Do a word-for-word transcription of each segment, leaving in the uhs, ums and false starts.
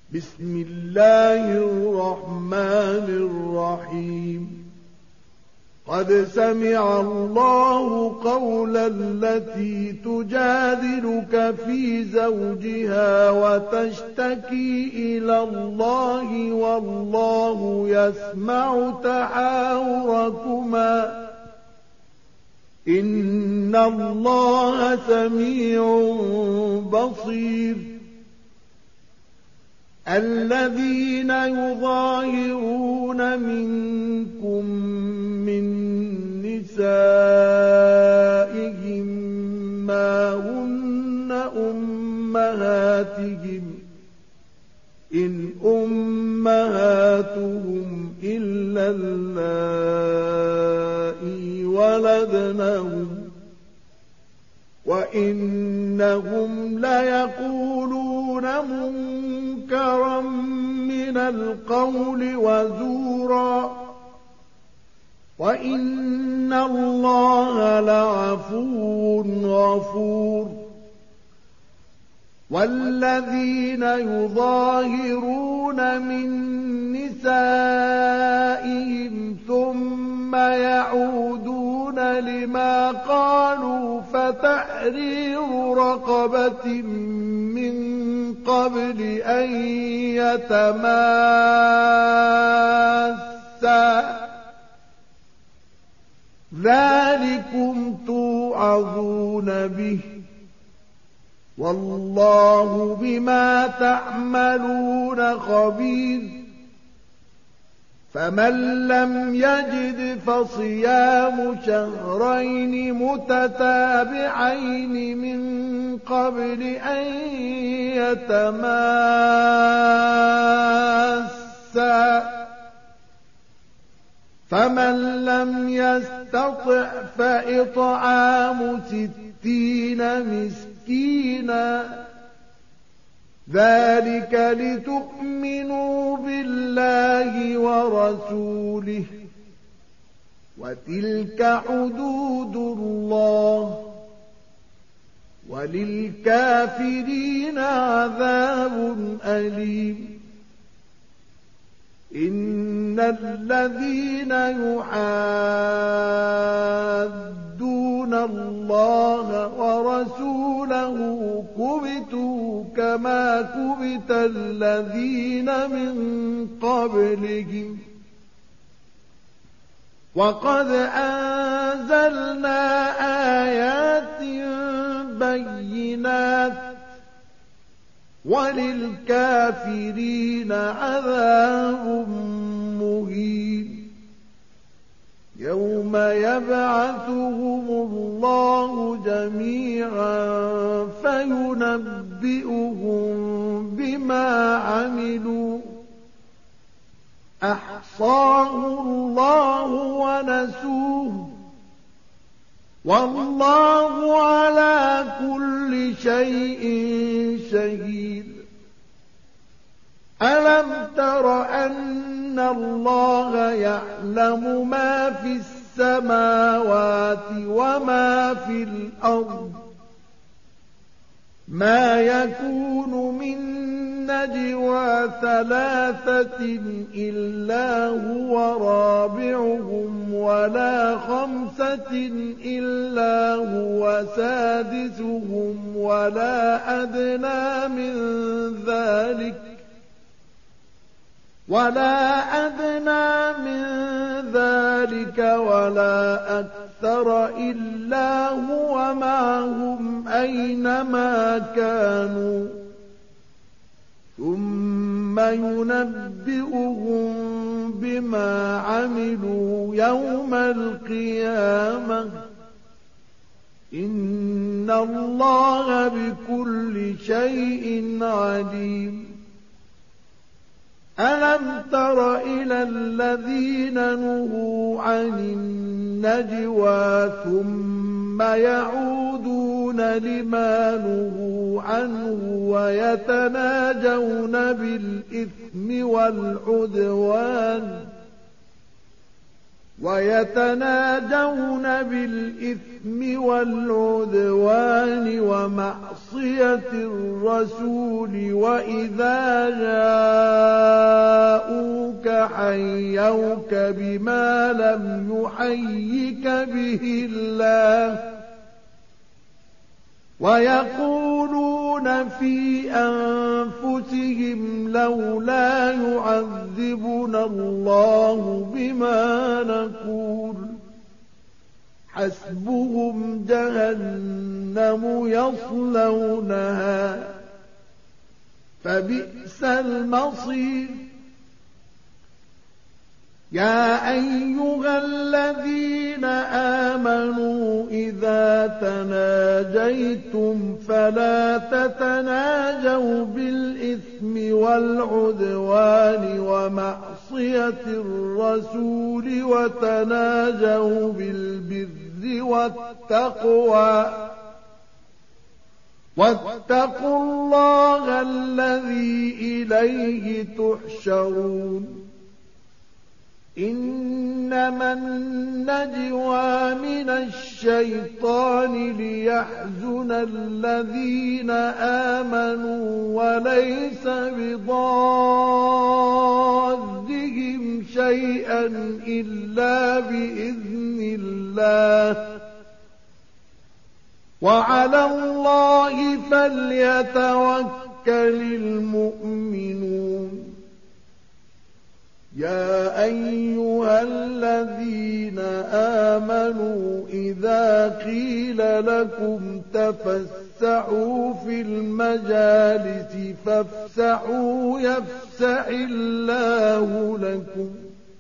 بسم الله الرحمن الرحيم قد سمع الله قول التي تجادلك في زوجها وتشتكي إلى الله والله يسمع تحاوركما إن الله سميع بصير الذين يظاهرون منكم من نسائهم ما هن أمهاتهم إن أمهاتهم إلا اللائي ولدنهم وإنهم ليقولون منكرا من القول وزورا وإن الله لعفو غفور والذين يظاهرون من نسائهم ثم يعودون لما قالوا فتحرير رقبة من قبل أن يتماسا ذلكم توعظون به والله بما تعملون خبير فمن لم يجد فصيام شهرين متتابعين من قبل أن يتماسا فمن لم يستطع فإطعام ستين مسكينا ذلك لتؤمنوا بالله ورسوله وتلك حدود الله وللكافرين عذاب أليم إن الذين يحادون الله ورسوله كبتوا كما كبت الذين من قبلهم وقد أنزلنا آيات بينات وللكافرين عذاب مهين يوم يبعثهم الله جميعا فينبئهم بما عملوا أحصاه الله ونسوه والله على كل شيء شهيد ألم تر أن الله يعلم ما في السماوات وما في الأرض ما يكون من نجوى ثلاثة إلا هو رابعهم ولا خمسة إلا هو سادسهم ولا أدنى من ذلك ولا أدنى من ذلك ولا أكثر إلا هو معهم أينما كانوا ثم ينبئهم بما عملوا يوم القيامة إن الله بكل شيء عليم ألم تر إلى الذين نهوا عن النجوى ثم يعودون لما نهوا عنه ويتناجون بالإثم والعدوان ويتناجون بالإثم والعدوان ومعصية الرسول وإذا جاءوك حيوك بما لم يحيك به الله ويقولون في أنفسهم لولا يعذبنا الله بما نقول حسبهم جهنم يصلونها فبئس المصير يا أيها الذين آمنوا إذا تناجيتم فلا تتناجوا بالإثم والعدوان ومعصية الرسول وتناجوا بالبر والتقوى واتقوا الله الذي إليه تحشرون إنما النجوى من الشيطان ليحزن الذين آمنوا وليس بضارهم شيئا إلا بإذن الله وعلى الله فليتوكل المؤمنون يا أيها الذين آمنوا إذا قيل لكم تفسحوا في المجالس فافسحوا يفسح الله لكم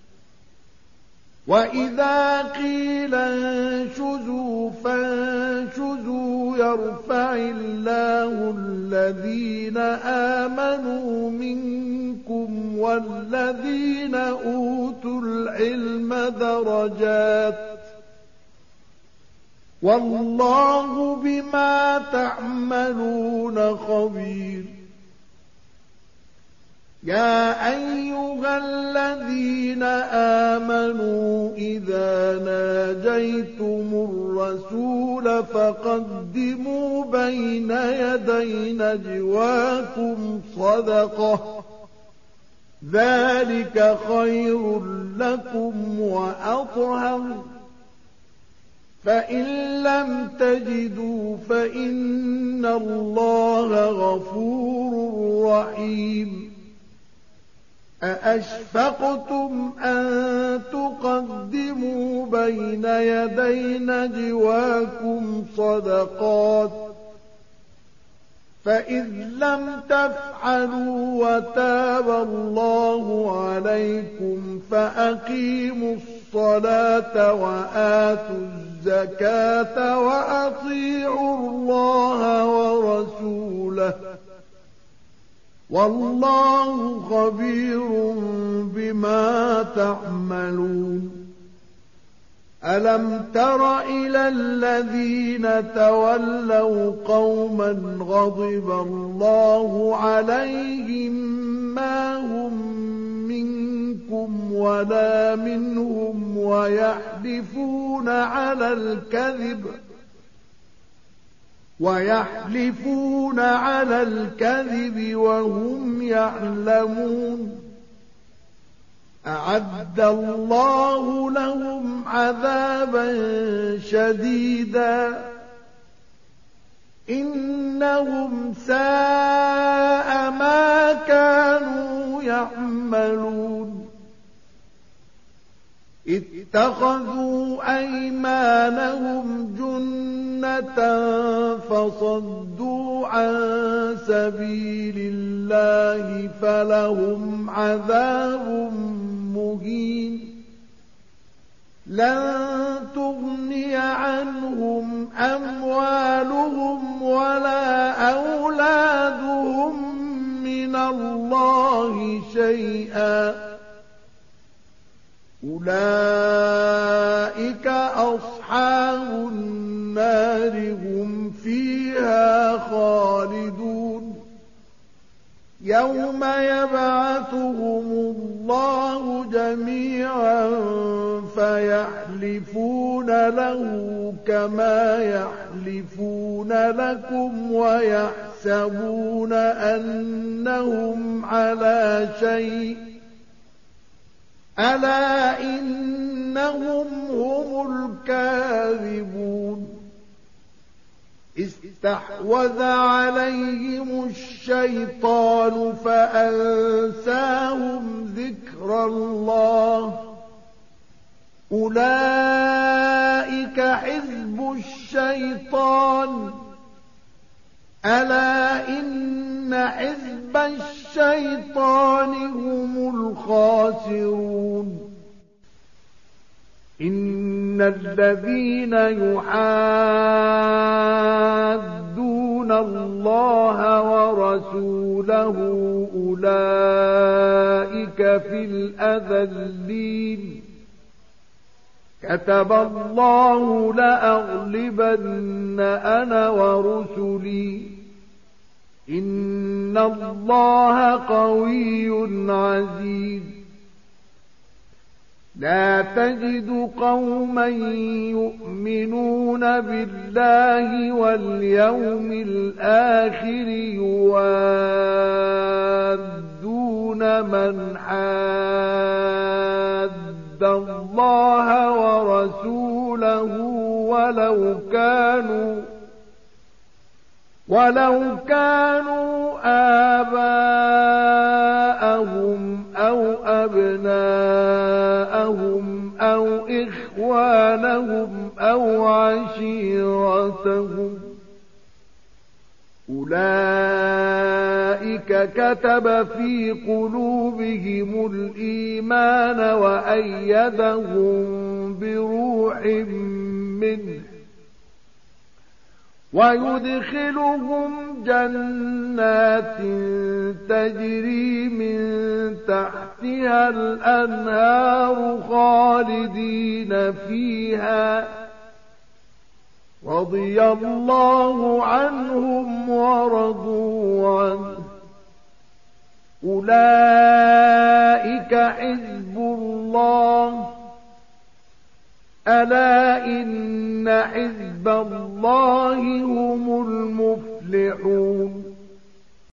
وإذا قيل انشزوا فانشزوا يرفع الله الذين آمنوا منكم والذين أوتوا العلم درجات والله بما تعملون خبير يا أيها الذين آمنوا إذا ناجيتم الرسول فقدموا بين يدي نجواكم صدقة ذلك خير لكم وأطهر فإن لم تجدوا فإن الله غفور رحيم أأشفقتم أن تقدموا بين يدي نجواكم صدقات فإذ لم تفعلوا وتاب الله عليكم فأقيموا الصلاة وآتوا الزكاة وأطيعوا الله ورسوله والله خبير بما تعملون ألم تر إلى الذين تولوا قوما غضب الله عليهم ما هم منكم ولا منهم ويحلفون على الكذب ويحلفون على الكذب وهم يعلمون أعد الله لهم عذابا شديدا إنهم ساء ما كانوا يعملون اتخذوا أيمانهم جنة فصدوا عن سبيل الله فلهم عذاب مهين لن تغني عنهم أموالهم ولا أولادهم من الله شيئا أولئك أصحاب النار هم فيها خالدون يوم يبعثهم الله جميعا فيحلفون له كما يحلفون لكم ويحسبون أنهم على شيء ألا إنهم هم الكاذبون استحوذ عليهم الشيطان فأنساهم ذكر الله أولئك حزب الشيطان ألا إن حزب الشيطان هم الخاسرون إن الذين يحادون الله ورسوله أولئك في الأذلين كتب الله لأغلبن أنا ورسلي إن الله قوي عزيز لا تجد قوما يؤمنون بالله واليوم الآخر يوادون من حاد الله ورسوله ولو كانوا ولو كانوا آباءهم أو أبناءهم أو إخوانهم أو عشيرتهم أولئك كتب في قلوبهم الإيمان وأيدهم بروح منه ويدخلهم جنات تجري من تحتها الأنهار خالدين فيها رضي الله عنهم ورضوا عنه أولئك حزب الله ألا إن حزب الله هم المفلحون